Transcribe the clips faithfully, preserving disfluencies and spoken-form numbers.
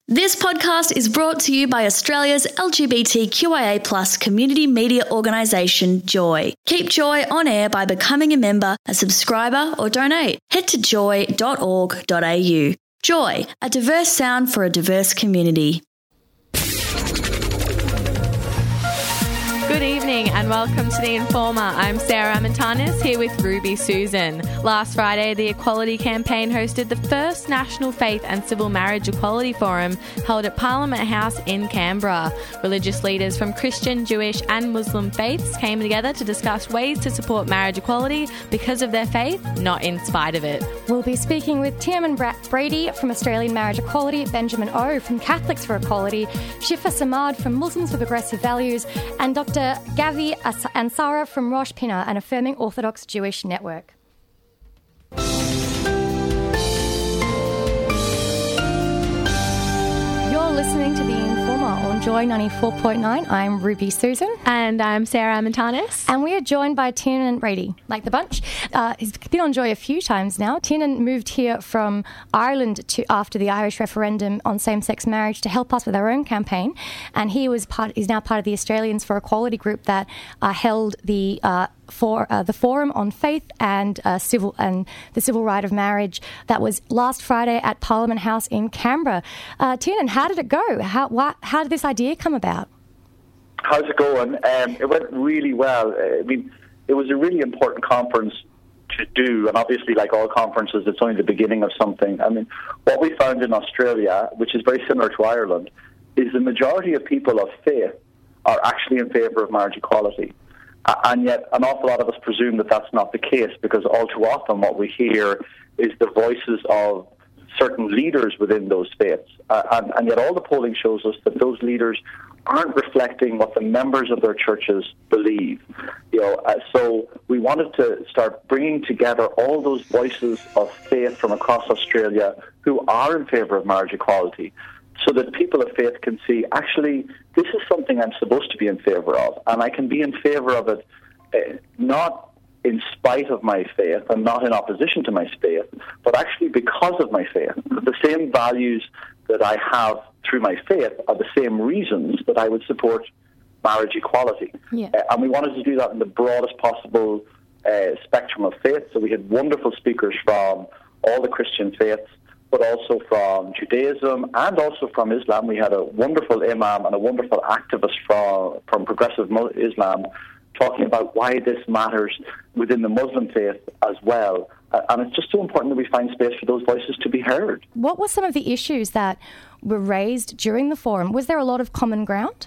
This podcast is brought to you by Australia's L G B T Q I A plus community media organisation, Joy. Keep Joy on air by becoming a member, a subscriber or donate. Head to joy dot org dot a u. Joy, a diverse sound for a diverse community. Good evening and welcome to The Informer. I'm Sarah Amantanis here with Ruby Susan. Last Friday, the Equality Campaign hosted the first National Faith and Civil Marriage Equality Forum held at Parliament House in Canberra. Religious leaders from Christian, Jewish and Muslim faiths came together to discuss ways to support marriage equality because of their faith, not in spite of it. We'll be speaking with Tiernan Brady from Australian Marriage Equality, Benjamin O from Catholics for Equality, Shifa Samad from Muslims for Progressive Values, and Doctor Gavi Ansara from Rosh Pina, an affirming Orthodox Jewish network. You're listening to The Informer on Joy ninety-four point nine. I'm Ruby Susan. And I'm Sarah Amantanis. And we are joined by Tiernan Brady, like the bunch. Uh, he's been on Joy a few times now. Tiernan moved here from Ireland to after the Irish referendum on same-sex marriage to help us with our own campaign. And he was part. He's now part of the Australians for Equality group that uh, held the uh, for uh, the Forum on Faith and uh, Civil and the Civil Right of Marriage that was last Friday at Parliament House in Canberra. Uh, Tiernan, how did it go? How why, how did this idea come about? How's it going? Um, it went really well. I mean, it was a really important conference to do, and obviously, like all conferences, it's only the beginning of something. I mean, what we found in Australia, which is very similar to Ireland, is the majority of people of faith are actually in favour of marriage equality. Uh, and yet an awful lot of us presume that that's not the case, because all too often what we hear is the voices of certain leaders within those faiths. Uh, and, and yet all the polling shows us that those leaders aren't reflecting what the members of their churches believe. You know, uh, so we wanted to start bringing together all those voices of faith from across Australia who are in favour of marriage equality, so that people of faith can see, actually, this is something I'm supposed to be in favour of, and I can be in favour of it uh, not in spite of my faith and not in opposition to my faith, but actually because of my faith. The same values that I have through my faith are the same reasons that I would support marriage equality. Yeah. Uh, and we wanted to do that in the broadest possible uh, spectrum of faith. So we had wonderful speakers from all the Christian faiths, but also from Judaism and also from Islam. We had a wonderful imam and a wonderful activist from, from progressive Islam talking about why this matters within the Muslim faith as well. Uh, and it's just so important that we find space for those voices to be heard. What were some of the issues that were raised during the forum? Was there a lot of common ground?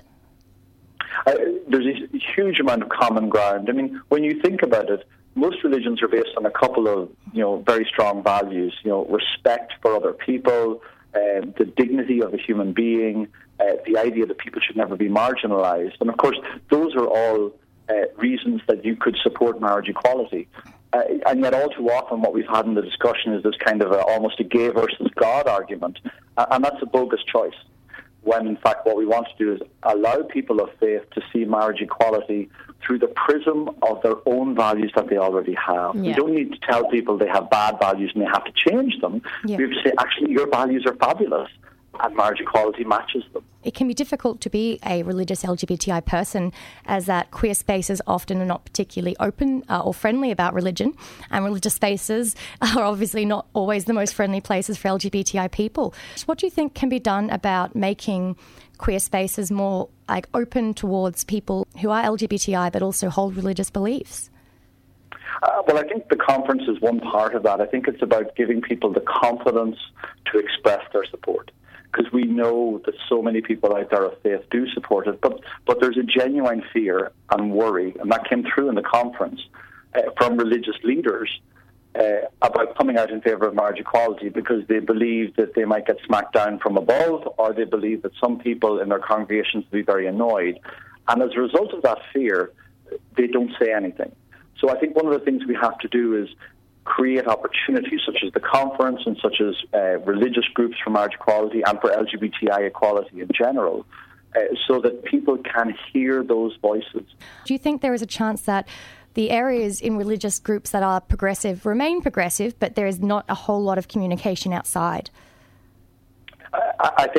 Uh, there's a huge amount of common ground. I mean, when you think about it, most religions are based on a couple of, you know, very strong values. You know, respect for other people, uh, the dignity of a human being, uh, the idea that people should never be marginalized. And of course, those are all uh, reasons that you could support marriage equality. Uh, and yet all too often what we've had in the discussion is this kind of a, almost a gay versus God argument. Uh, and that's a bogus choice, when in fact what we want to do is allow people of faith to see marriage equality through the prism of their own values that they already have. Yeah. We don't need to tell people they have bad values and they have to change them. Yeah. We have to say, actually, your values are fabulous, and marriage equality matches them. It can be difficult to be a religious L G B T I person, as that queer spaces often are not particularly open uh, or friendly about religion, and religious spaces are obviously not always the most friendly places for L G B T I people. So what do you think can be done about making queer spaces more like open towards people who are L G B T I but also hold religious beliefs? Uh, well, I think the conference is one part of that. I think it's about giving people the confidence to express their support, because we know that so many people out there of faith do support it, but but there's a genuine fear and worry, and that came through in the conference uh, from religious leaders uh, about coming out in favour of marriage equality, because they believe that they might get smacked down from above, or they believe that some people in their congregations will be very annoyed. And as a result of that fear, they don't say anything. So I think one of the things we have to do is create opportunities such as the conference and such as uh, religious groups for marriage equality and for L G B T I equality in general, uh, so that people can hear those voices. Do you think there is a chance that the areas in religious groups that are progressive remain progressive, but there is not a whole lot of communication outside? I, I think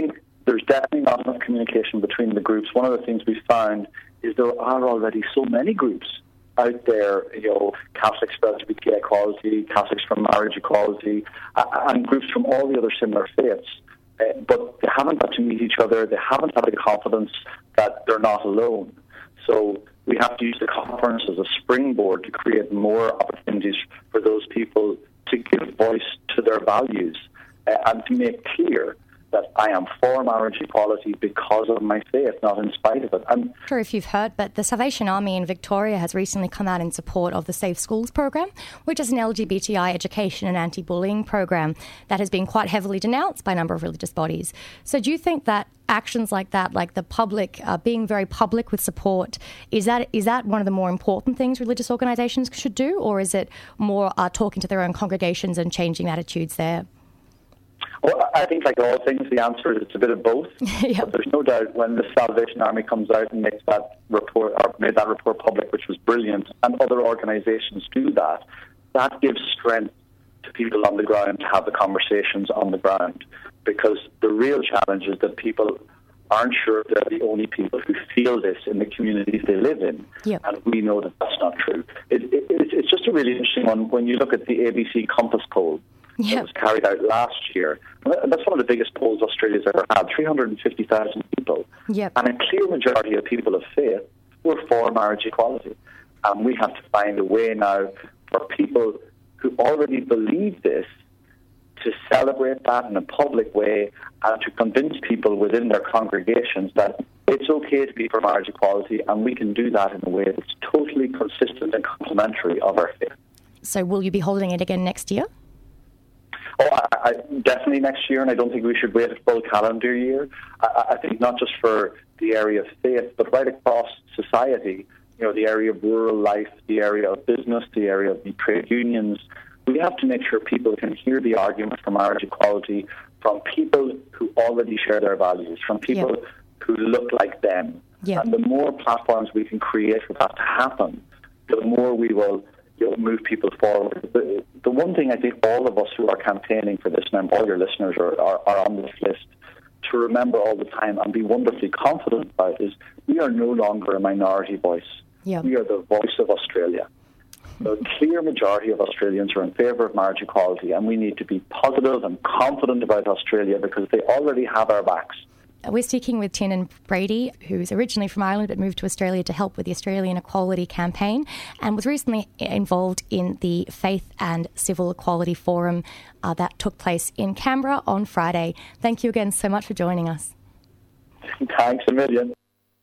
there's definitely not enough communication between the groups. One of the things we found is there are already so many groups out there, you know, Catholics for L G B T equality, Catholics for marriage equality, uh, and groups from all the other similar faiths. Uh, but they haven't got to meet each other. They haven't had the confidence that they're not alone. So we have to use the conference as a springboard to create more opportunities for those people to give voice to their values uh, and to make clear that I am for marriage equality because of my faith, not in spite of it. I'm not sure if you've heard, but the Salvation Army in Victoria has recently come out in support of the Safe Schools program, which is an L G B T I education and anti-bullying program that has been quite heavily denounced by a number of religious bodies. So do you think that actions like that, like the public, uh, being very public with support, is that is that one of the more important things religious organisations should do, or is it more uh, talking to their own congregations and changing attitudes there? Well, I think, like all things, the answer is it's a bit of both. Yep. But there's no doubt when the Salvation Army comes out and makes that report, or made that report public, which was brilliant, and other organisations do that, that gives strength to people on the ground to have the conversations on the ground. Because the real challenge is that people aren't sure they're the only people who feel this in the communities they live in. Yep. And we know that that's not true. It, it, it's just a really interesting one when you look at the A B C Compass poll. Yep. That was carried out last year. And that's one of the biggest polls Australia's ever had, three hundred fifty thousand people. Yep. And a clear majority of people of faith were for marriage equality. And we have to find a way now for people who already believe this to celebrate that in a public way and to convince people within their congregations that it's okay to be for marriage equality, and we can do that in a way that's totally consistent and complementary of our faith. So will you be holding it again next year? Oh, I, I, definitely next year, and I don't think we should wait a full calendar year. I, I think not just for the area of faith, but right across society, you know, the area of rural life, the area of business, the area of the trade unions. We have to make sure people can hear the argument for marriage equality from people who already share their values, from people yeah. who look like them. Yeah. And the more platforms we can create for that to happen, the more we will you know, move people forward. The, the one thing I think all of us who are campaigning for this, and all your listeners are, are, are on this list, to remember all the time and be wonderfully confident about is we are no longer a minority voice. Yeah. We are the voice of Australia. The clear majority of Australians are in favour of marriage equality, and we need to be positive and confident about Australia because they already have our backs. We're speaking with Tiernan Brady, who's originally from Ireland but moved to Australia to help with the Australian Equality Campaign and was recently involved in the Faith and Civil Equality Forum uh, that took place in Canberra on Friday. Thank you again so much for joining us. Thanks a million.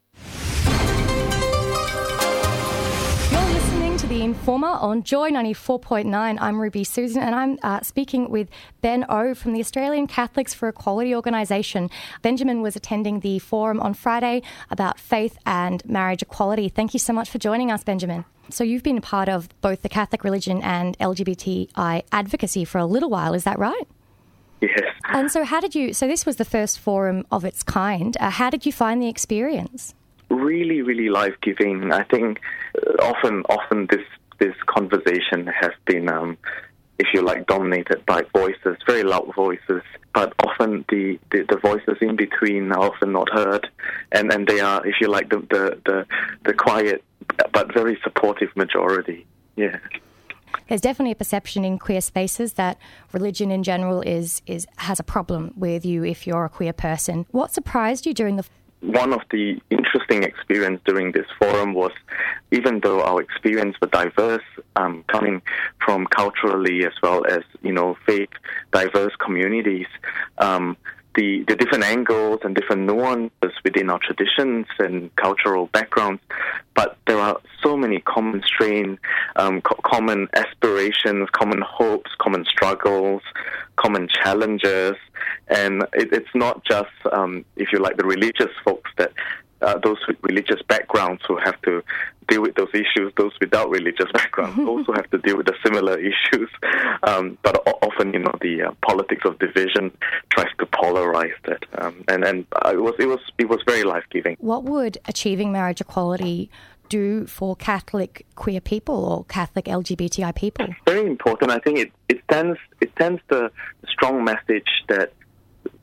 The Informer on Joy ninety-four point nine. I'm Ruby Susan, and I'm uh, speaking with Ben O from the Australian Catholics for Equality organisation. Benjamin was attending the forum on Friday about faith and marriage equality. Thank you so much for joining us, Benjamin. So you've been a part of both the Catholic religion and L G B T I advocacy for a little while, is that right? Yes. And so how did you, so this was the first forum of its kind. Uh, how did you find the experience? Really, really life-giving. I think uh, often, often this this conversation has been, um, if you like, dominated by voices, very loud voices. But often the, the, the voices in between are often not heard, and, and they are, if you like, the, the the the quiet but very supportive majority. Yeah. There's definitely a perception in queer spaces that religion in general is is has a problem with you if you're a queer person. What surprised you during the One of the interesting experiences during this forum was, even though our experience was diverse, um, coming from culturally as well as, you know, faith diverse communities, um, the, the different angles and different nuances within our traditions and cultural backgrounds, but there are so many common strain, um, co- common aspirations, common hopes, common struggles, common challenges, and it, it's not just, um, if you like, the religious folks that uh, those with religious backgrounds who have to deal with those issues. Those without religious backgrounds also have to deal with the similar issues. Um, but o- often, you know, the uh, politics of division tries to polarize that, um, and and uh, it was it was it was very life giving. What would achieving marriage equality do for Catholic queer people or Catholic L G B T I people? Very important. I think it, it sends it sends the strong message that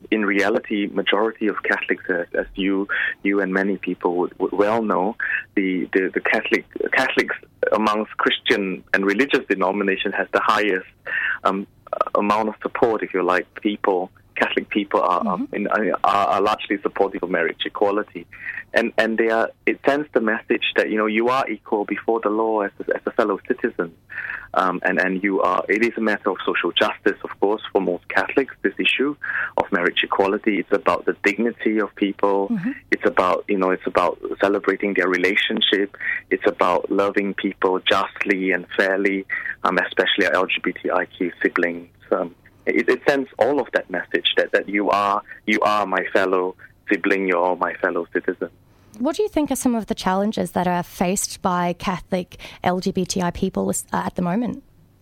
in reality, majority of Catholics, as, as you you and many people would, would well know, the, the, the Catholic Catholics amongst Christian and religious denominations has the highest um, amount of support, if you like. People, Catholic people are, mm-hmm. are, are, are largely supportive of marriage equality. And and they are, it sends the message that, you know, you are equal before the law as a, as a fellow citizen. Um, and, and you are, it is a matter of social justice, of course, for most Catholics, this issue of marriage equality. It's about the dignity of people. Mm-hmm. It's about, you know, it's about celebrating their relationship. It's about loving people justly and fairly, um, especially our L G B T I Q siblings. Um, it, it sends all of that message that, that you are, you are my fellow sibling, you're my fellow citizen. What do you think are some of the challenges that are faced by Catholic L G B T I people uh, at the moment?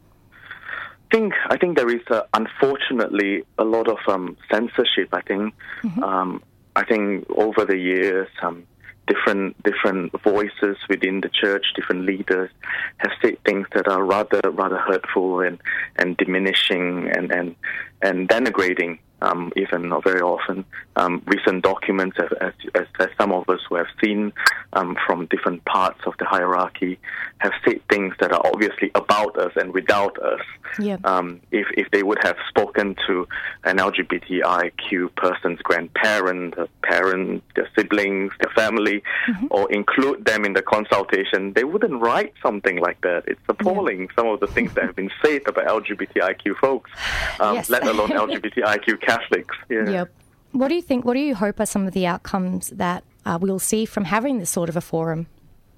I think I think there is, uh, unfortunately, a lot of um, censorship. I think mm-hmm. um, I think over the years, um, different different voices within the church, different leaders have said things that are rather rather hurtful and, and diminishing and and, and denigrating. Um, even not very often. Um, recent documents, as, as, as some of us who have seen um, from different parts of the hierarchy, have said things that are obviously about us and without us. Yeah. Um, if, if they would have spoken to an L G B T I Q person's grandparent, their parent, their siblings, their family, mm-hmm. or include them in the consultation, they wouldn't write something like that. It's appalling, yeah. some of the things that have been said about L G B T I Q folks, um, yes. let alone L G B T I Q Catholics. Yeah. Yep. What do you think, what do you hope are some of the outcomes that uh, we'll see from having this sort of a forum?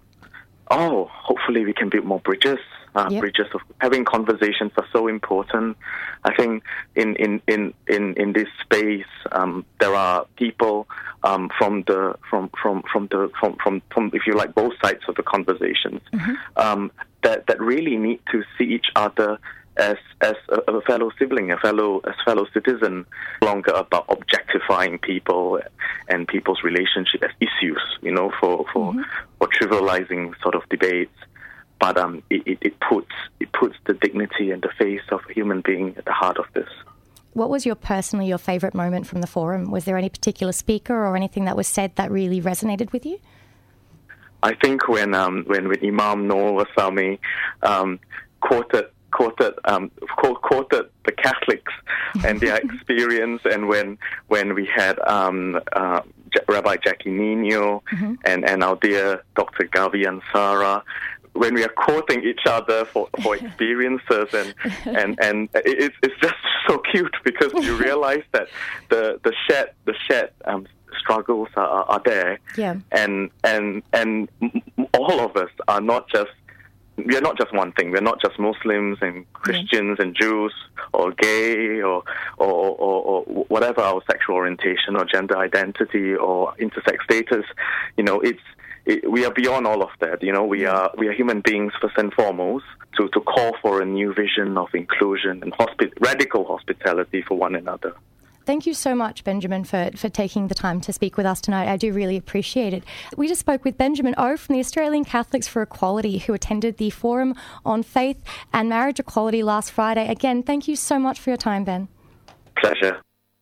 Oh, hopefully we can build more bridges. Uh, yep. Bridges of having conversations are so important. I think in in in in, in this space um, there are people um, from the from from from the from, from from if you like both sides of the conversations mm-hmm. um, that that really need to see each other as as a, a fellow sibling, a fellow as fellow citizen, no longer about objectifying people and people's relationship as issues, you know, for for, mm-hmm. for trivializing sort of debates. But um, it, it, it puts it puts the dignity and the face of a human being at the heart of this. What was your personally your favourite moment from the forum? Was there any particular speaker or anything that was said that really resonated with you? I think when um, when, when Imam Noor Warsame um, quoted quoted um, quoted the Catholics and their experience, and when when we had um, uh, Rabbi Jackie Nino mm-hmm. and, and our dear Doctor Gavi Ansara, when we are quoting each other for, for experiences, and, and, and it's it's just so cute because you realize that the the shared the shared um, struggles are, are there, yeah. and and and all of us are not just. We are not just one thing. We're not just Muslims and Christians yeah. and Jews or gay or, or, or, or whatever our sexual orientation or gender identity or intersex status. You know, it's it, we are beyond all of that. You know, we are we are human beings first and foremost. To, to call for a new vision of inclusion and hospi- radical hospitality for one another. Thank you so much, Benjamin, for, for taking the time to speak with us tonight. I do really appreciate it. We just spoke with Benjamin O from the Australian Catholics for Equality, who attended the Forum on Faith and Marriage Equality last Friday. Again, thank you so much for your time, Ben. Pleasure.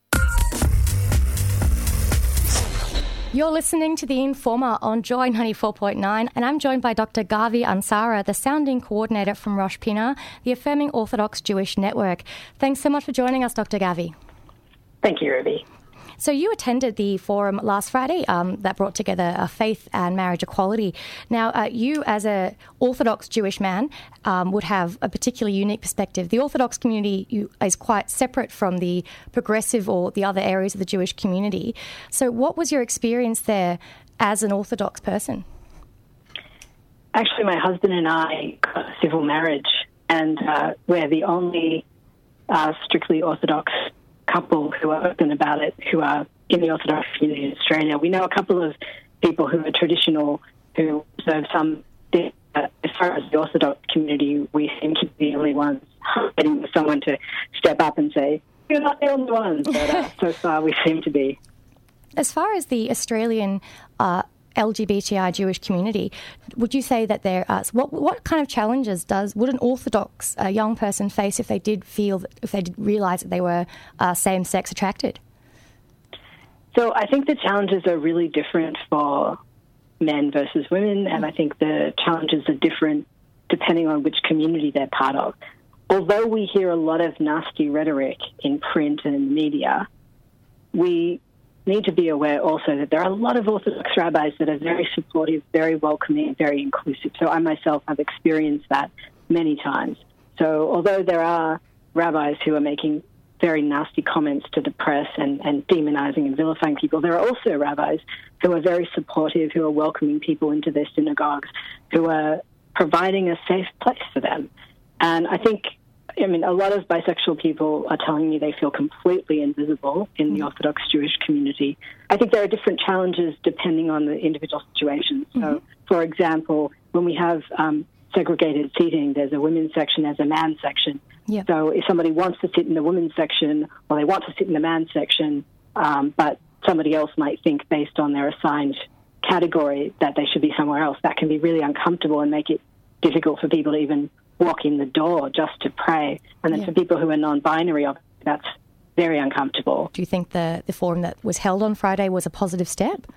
You're listening to The Informer on Joy ninety-four point nine, and I'm joined by Doctor Gavi Ansara, the sounding coordinator from Rosh Pinah, the Affirming Orthodox Jewish Network. Thanks so much for joining us, Doctor Gavi. Thank you, Ruby. So you attended the forum last Friday um, that brought together uh, faith and marriage equality. Now, uh, you as a Orthodox Jewish man um, would have a particularly unique perspective. The Orthodox community you, is quite separate from the progressive or the other areas of the Jewish community. So what was your experience there as an Orthodox person? Actually, my husband and I got a civil marriage, and uh, we're the only uh, strictly Orthodox couple who are open about it, who are in the Orthodox community in Australia. We know a couple of people who are traditional, who observe some things. As far as the Orthodox community, we seem to be the only ones waiting for someone to step up and say, you're not the only ones. But uh, so far we seem to be. As far as the Australian uh, L G B T I Jewish community, would you say that there are, what what kind of challenges does would an Orthodox uh, young person face if they did feel, if they did realise that they were uh, same-sex attracted? So I think the challenges are really different for men versus women, and I think the challenges are different depending on which community they're part of. Although we hear a lot of nasty rhetoric in print and media, we need to be aware also that there are a lot of Orthodox rabbis that are very supportive, very welcoming, very inclusive. So I myself have experienced that many times. So although there are rabbis who are making very nasty comments to the press and, and demonizing and vilifying people, there are also rabbis who are very supportive, who are welcoming people into their synagogues, who are providing a safe place for them. And I think, I mean, a lot of bisexual people are telling me they feel completely invisible in the Orthodox Jewish community. I think there are different challenges depending on the individual situation. So, mm-hmm. for example, when we have um, segregated seating, there's a women's section, there's a man's section. Yep. So if somebody wants to sit in the women's section, or they want to sit in the man's section, um, but somebody else might think based on their assigned category that they should be somewhere else, that can be really uncomfortable and make it difficult for people to even walk in the door just to pray. And then yeah. for people who are non-binary, that's very uncomfortable. Do you think the, the forum that was held on Friday was a positive step?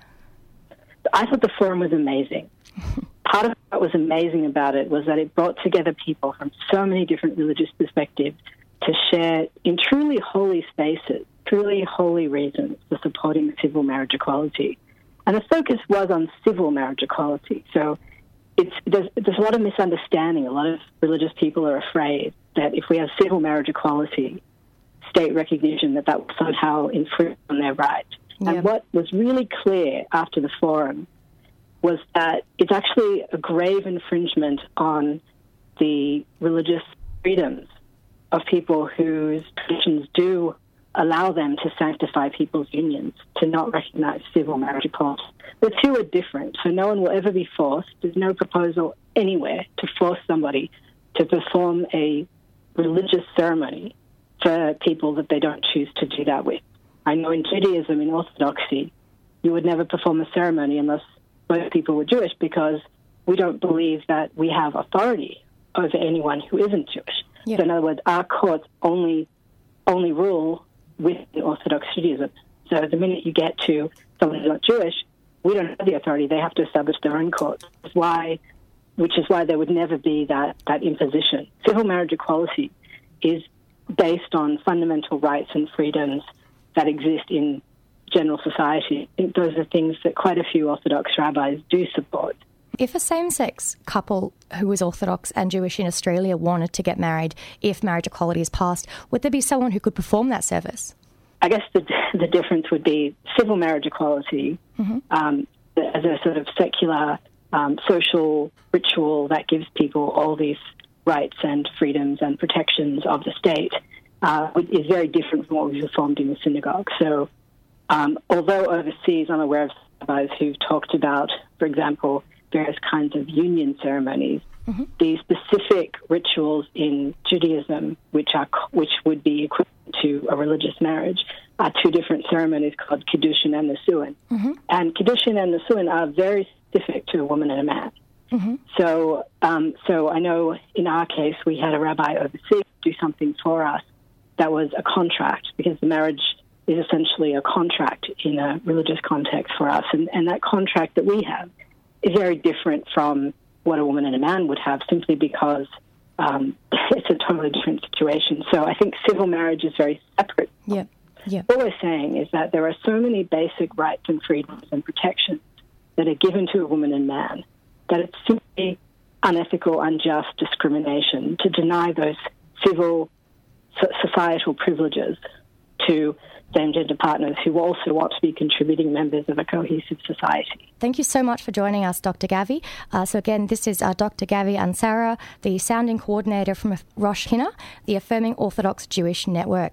I thought the forum was amazing. Part of what was amazing about it was that it brought together people from so many different religious perspectives to share in truly holy spaces, truly holy reasons for supporting civil marriage equality. And the focus was on civil marriage equality. So it's, there's, there's a lot of misunderstanding. A lot of religious people are afraid that if we have civil marriage equality, state recognition, that that will somehow infringe on their rights. Yep. And what was really clear after the forum was that it's actually a grave infringement on the religious freedoms of people whose traditions do allow them to sanctify people's unions, to not recognize civil marriage equality. The two are different, so no one will ever be forced. There's no proposal anywhere to force somebody to perform a religious ceremony for people that they don't choose to do that with. I know in Judaism, in Orthodoxy, you would never perform a ceremony unless both people were Jewish, because we don't believe that we have authority over anyone who isn't Jewish. Yeah. So in other words, our courts only only rule within Orthodox Judaism. So the minute you get to someone who's not Jewish, we don't have the authority. They have to establish their own courts. That's why, which is why there would never be that, that imposition. Civil marriage equality is based on fundamental rights and freedoms that exist in general society. I think those are things that quite a few Orthodox rabbis do support. If a same-sex couple who was Orthodox and Jewish in Australia wanted to get married, if marriage equality is passed, would there be someone who could perform that service? I guess the the difference would be civil marriage equality mm-hmm. um, as a sort of secular um, social ritual that gives people all these rights and freedoms and protections of the state uh, is very different from what we performed in the synagogue. So Um, although overseas, I'm aware of rabbis who've talked about, for example, various kinds of union ceremonies. Mm-hmm. The specific rituals in Judaism, which are which would be equivalent to a religious marriage, are two different ceremonies called Kiddushin and Nisuin. Mm-hmm. And Kiddushin and Nisuin are very specific to a woman and a man. Mm-hmm. So, um, so I know in our case we had a rabbi overseas do something for us that was a contract, because the marriage is essentially a contract in a religious context for us. And, and that contract that we have is very different from what a woman and a man would have, simply because um, it's a totally different situation. So I think civil marriage is very separate. Yeah. Yeah. What we're saying is that there are so many basic rights and freedoms and protections that are given to a woman and man that it's simply unethical, unjust discrimination to deny those civil societal privileges to same-gender partners who also want to be contributing members of a cohesive society. Thank you so much for joining us, Doctor Gavi. Uh, so again, this is uh, Doctor Gavi Ansara, the sounding coordinator from Rosh Hina, the Affirming Orthodox Jewish Network.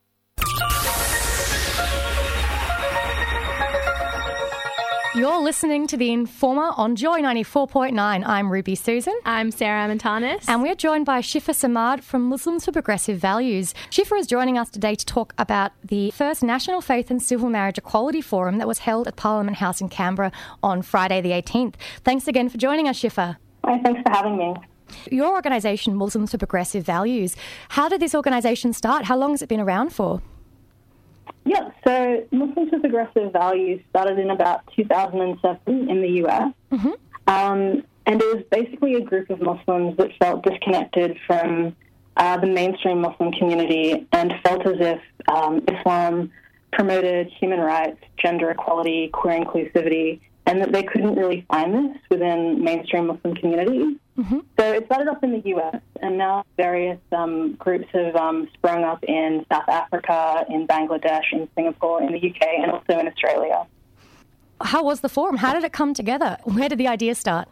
You're listening to The Informer on Joy ninety-four point nine. I'm Ruby Susan. I'm Sarah Amantanis. And we're joined by Shifa Samad from Muslims for Progressive Values. Shifa is joining us today to talk about the first National Faith and Civil Marriage Equality Forum that was held at Parliament House in Canberra on Friday the eighteenth. Thanks again for joining us, Shifa. Hi, thanks for having me. Your organisation, Muslims for Progressive Values, how did this organisation start? How long has it been around for? Yeah, so Muslims with Aggressive Values started in about two thousand seven in the U S. Mm-hmm. Um, and it was basically a group of Muslims that felt disconnected from uh, the mainstream Muslim community and felt as if um, Islam promoted human rights, gender equality, queer inclusivity, and that they couldn't really find this within mainstream Muslim communities. Mm-hmm. So it started off in the U S, and now various um, groups have um, sprung up in South Africa, in Bangladesh, in Singapore, in the U K, and also in Australia. How was the forum? How did it come together? Where did the idea start?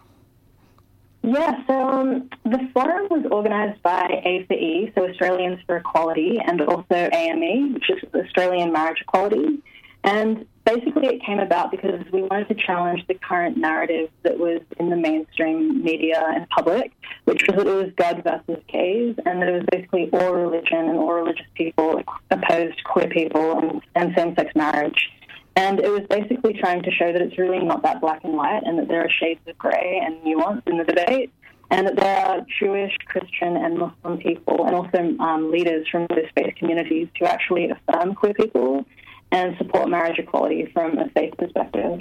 Yeah, so um, the forum was organised by A for E, so Australians for Equality, and also A M E, which is Australian Marriage Equality. And basically it came about because we wanted to challenge the current narrative that was in the mainstream media and public, which was that it was God versus gays, and that it was basically all religion and all religious people opposed queer people and, and same-sex marriage. And it was basically trying to show that it's really not that black and white, and that there are shades of grey and nuance in the debate, and that there are Jewish, Christian and Muslim people and also um, leaders from those faith communities who actually affirm queer people and support marriage equality from a faith perspective.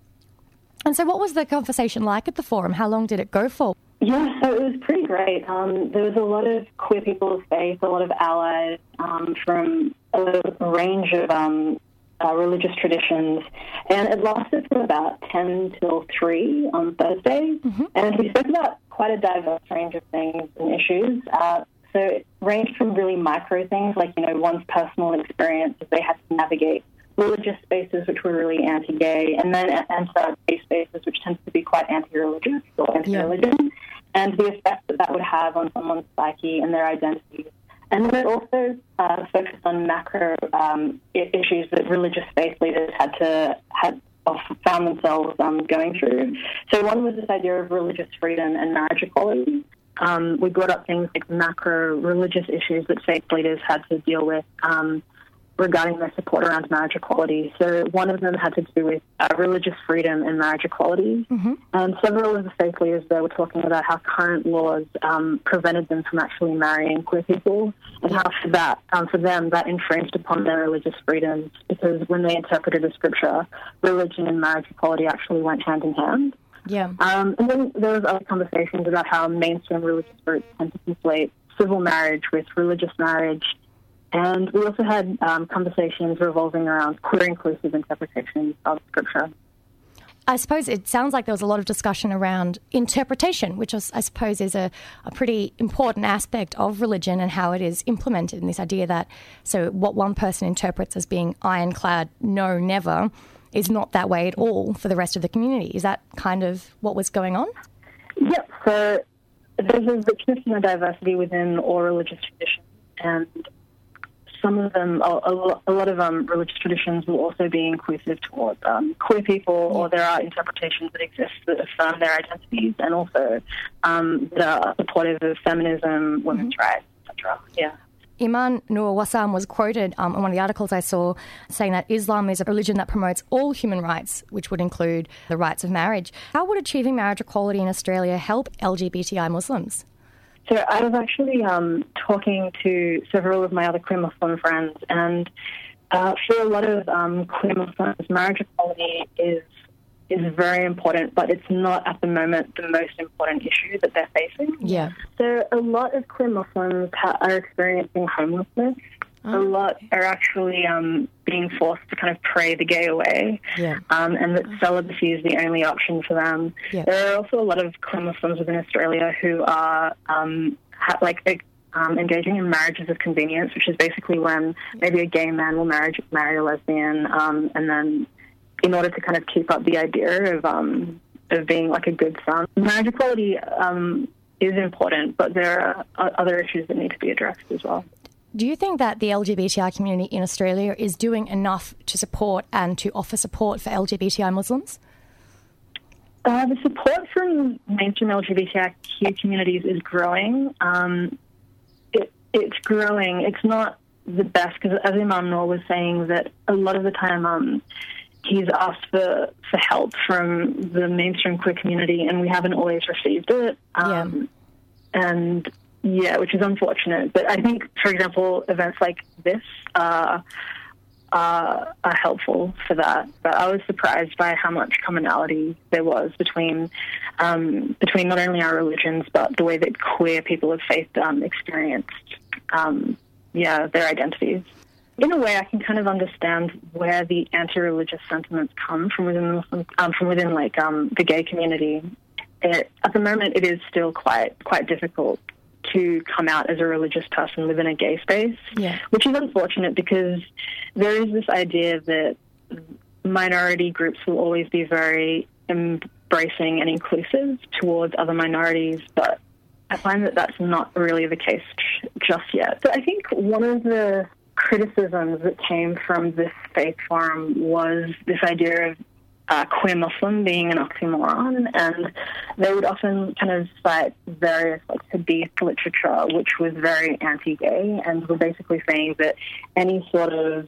And so what was the conversation like at the forum? How long did it go for? Yeah, so it was pretty great. Um, there was a lot of queer people of faith, a lot of allies um, from a range of um, uh, religious traditions, and it lasted from about ten till three on Thursday, mm-hmm. and we spoke about quite a diverse range of things and issues. Uh, So it ranged from really micro things, like, you know, one's personal experience as they had to navigate religious spaces, which were really anti-gay, and then enter gay spaces, which tends to be quite anti-religious or anti-religion, yeah. and the effect that that would have on someone's psyche and their identity. And then it also uh, focused on macro um, issues that religious faith leaders had to had found themselves um, going through. So one was this idea of religious freedom and marriage equality. Um, we brought up things like macro religious issues that faith leaders had to deal with um, regarding their support around marriage equality. So one of them had to do with uh, religious freedom and marriage equality. Mm-hmm. And several of the faith leaders there were talking about how current laws um, prevented them from actually marrying queer people, and how for that, um, for them, that infringed upon their religious freedoms, because when they interpreted the scripture, religion and marriage equality actually went hand in hand. Yeah. Um, and then there was other conversations about how mainstream religious groups tend to conflate civil marriage with religious marriage. And we also had um, conversations revolving around queer inclusive interpretations of scripture. I suppose it sounds like there was a lot of discussion around interpretation, which is, I suppose is a, a pretty important aspect of religion and how it is implemented, in this idea that, so what one person interprets as being ironclad, no, never, is not that way at all for the rest of the community. Is that kind of what was going on? Yep. So there's a richness and a diversity within all religious traditions, and some of them, a, a lot of um, religious traditions will also be inclusive towards um, queer people, or there are interpretations that exist that affirm their identities, and also um, that are supportive of feminism, women's mm-hmm. rights, et cetera. Yeah. Iman Nur Wassam was quoted um, in one of the articles I saw saying that Islam is a religion that promotes all human rights, which would include the rights of marriage. How would achieving marriage equality in Australia help L G B T I Muslims? So I was actually um, talking to several of my other queer Muslim friends, and uh, for a lot of um, queer Muslims, marriage equality is is very important, but it's not at the moment the most important issue that they're facing. Yeah. So a lot of queer Muslims ha- are experiencing homelessness. Oh. A lot are actually um, being forced to kind of pray the gay away, yeah. um, and that celibacy is the only option for them. Yeah. There are also a lot of queer Muslims within Australia who are um, ha- like um, engaging in marriages of convenience, which is basically when maybe a gay man will marry, marry a lesbian, um, and then in order to kind of keep up the idea of um, of being like a good son. Marriage equality um, is important, but there are other issues that need to be addressed as well. Do you think that the L G B T I community in Australia is doing enough to support and to offer support for L G B T I Muslims? Uh, the support from mainstream L G B T I Q communities is growing. Um, it, it's growing. It's not the best, because as Imam Noor was saying, that a lot of the time um, he's asked for, for help from the mainstream queer community, and we haven't always received it. Um, yeah. And yeah, which is unfortunate. But I think, for example, events like this uh, are, are helpful for that. But I was surprised by how much commonality there was between um, between not only our religions, but the way that queer people of faith um, experienced, um, yeah, their identities. In a way, I can kind of understand where the anti-religious sentiments come from within the Muslim, um, from within like um, the gay community. It, at the moment, it is still quite quite difficult to come out as a religious person within a gay space, yeah. which is unfortunate because there is this idea that minority groups will always be very embracing and inclusive towards other minorities, but I find that that's not really the case just yet. But I think one of the criticisms that came from this faith forum was this idea of uh, queer Muslim being an oxymoron, and they would often kind of cite various like Hadith literature, which was very anti-gay, and were basically saying that any sort of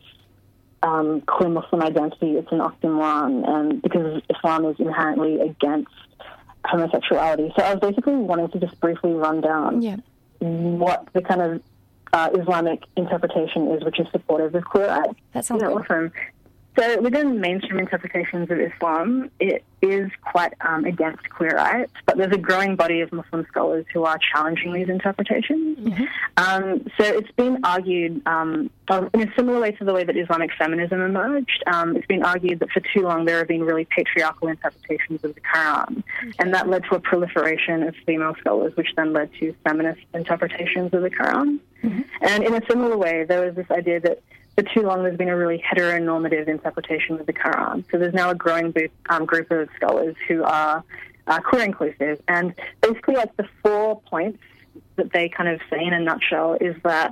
um, queer Muslim identity, it's an oxymoron, and because Islam is inherently against homosexuality. So I was basically wanting to just briefly run down yeah. what the kind of uh, Islamic interpretation is, which is supportive of queer rights. That sounds yeah, good. Awesome. So within mainstream interpretations of Islam, it is quite um, against queer rights, but there's a growing body of Muslim scholars who are challenging these interpretations. Mm-hmm. Um, so it's been argued, um, in a similar way to the way that Islamic feminism emerged, um, it's been argued that for too long there have been really patriarchal interpretations of the Quran, okay. and that led to a proliferation of female scholars, which then led to feminist interpretations of the Quran. Mm-hmm. And in a similar way, there was this idea that for too long, there's been a really heteronormative interpretation of the Quran. So there's now a growing group, um, group of scholars who are uh, queer inclusive. And basically, like the four points that they kind of say in a nutshell is that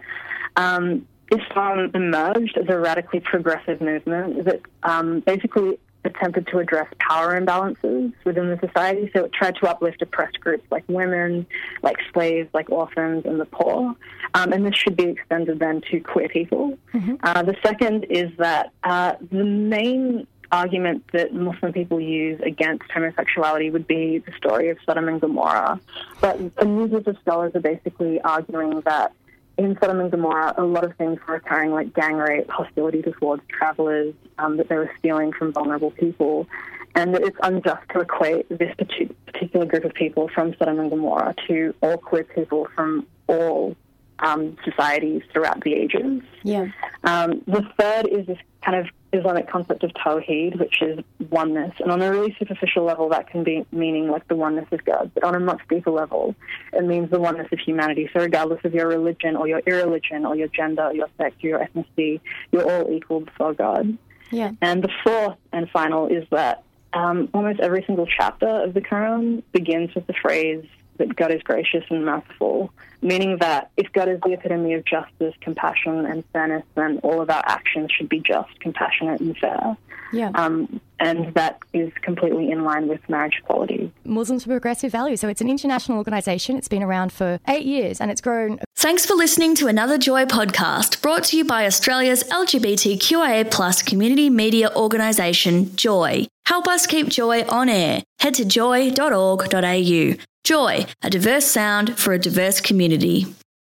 um, Islam emerged as a radically progressive movement that um, basically attempted to address power imbalances within the society. So it tried to uplift oppressed groups like women, like slaves, like orphans, and the poor. Um, and this should be extended then to queer people. Mm-hmm. Uh, the second is that uh, the main argument that Muslim people use against homosexuality would be the story of Sodom and Gomorrah. But numerous of scholars are basically arguing that in Sodom and Gomorrah, a lot of things were occurring, like gang rape, hostility towards travelers, um, that they were stealing from vulnerable people, and that it's unjust to equate this particular group of people from Sodom and Gomorrah to all queer people from all um, societies throughout the ages. Yeah. Um, the third is this kind of Islamic concept of tawheed, which is oneness. And on a really superficial level, that can be meaning like the oneness of God. But on a much deeper level, it means the oneness of humanity. So regardless of your religion or your irreligion or your gender, or your sex, or your ethnicity, you're all equal before God. Yeah. And the fourth and final is that um, almost every single chapter of the Quran begins with the phrase that God is gracious and merciful, meaning that if God is the epitome of justice, compassion, and fairness, then all of our actions should be just, compassionate, and fair. Yeah. Um, and that is completely in line with marriage equality. Muslims for Progressive Values. So it's an international organisation. It's been around for eight years and it's grown. Thanks for listening to another Joy podcast brought to you by Australia's L G B T Q I A plus community media organisation, Joy. Help us keep Joy on air. Head to joy dot org dot a u. Joy, a diverse sound for a diverse community.